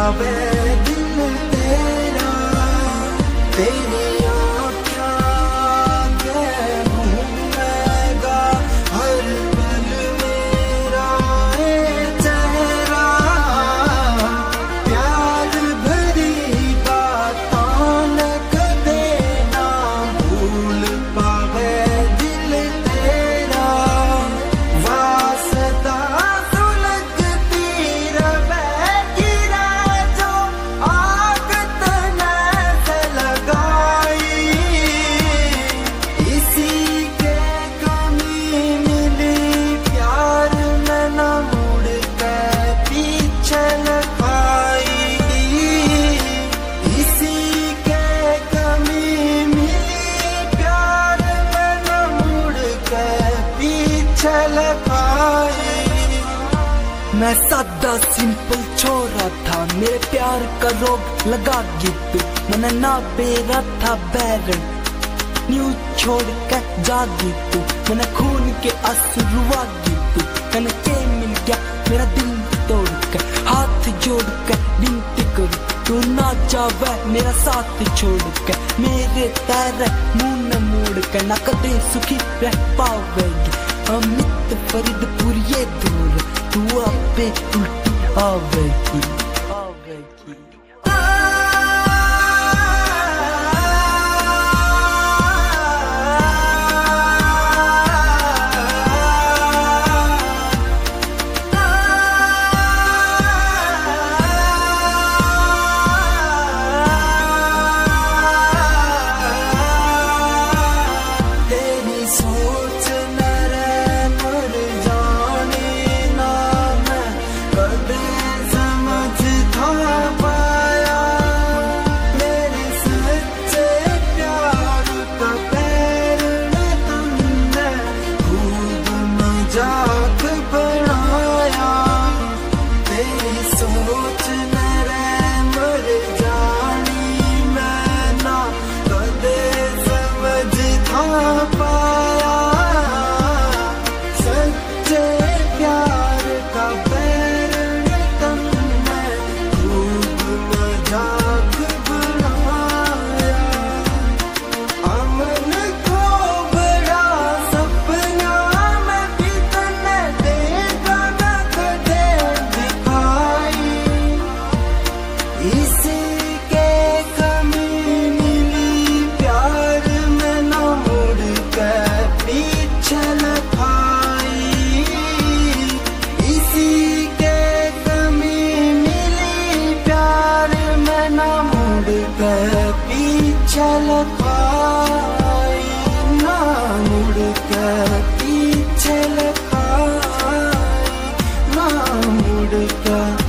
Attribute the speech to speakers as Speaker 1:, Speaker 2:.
Speaker 1: पावे दिल तेरा, तेरी आँखें के घूमेगा हर पल मेरा ये चेहरा। प्यार भरी बातों न कदे ना भूल पावे दिल तेरा। वास्ता सुलगती रवेगी जो आग तने से लगाई। इसी के कमी मिली प्यार में न मुड़ के पीछे लगाई। इसी के कमी मिली प्यार में न मुड़ के पीछे लगाई। मैं सादा सिंपल छोरा था, मेरे प्यार का रोग लगा तू। मैंने ना बेरा था बैरन न्यू छोड़ के जागी तू। मैंने खून के आंसू तू, मैंने के मिल गया मेरा दिल तोड़ के। हाथ जोड़ के विनती करूं तू ना जावे मेरा साथ छोड़ के। मेरे तेरे मुंह न मोड़ के ना कदे सुखी रह पावेगी। अमित फरीदपुर ये दूर तू आपे उल्टी आवेगी। तेरी सोच मेरे मर जाने ना मैं कदे समझ था पाया। मेरे सच्चे प्यार का प्रेरणा तुमने खूब मजाक बनाया। तेरी सोच मेरे मर जानी मैं ना कदे समझ था पाया। सच्चे प्यार का प्रेरणा तुमने खूब मजाक बनाया। अमन को बड़ा सपना में भी तने देखा न कदे दिखाई। इसी के कमी मिली प्यार में न मुड़ के पीछे लगाई। इसी के कमी मिली प्यार में न मुड़ के पीछे लगाई। ना मुड़ के पीछे लगाई, ना मुड़ के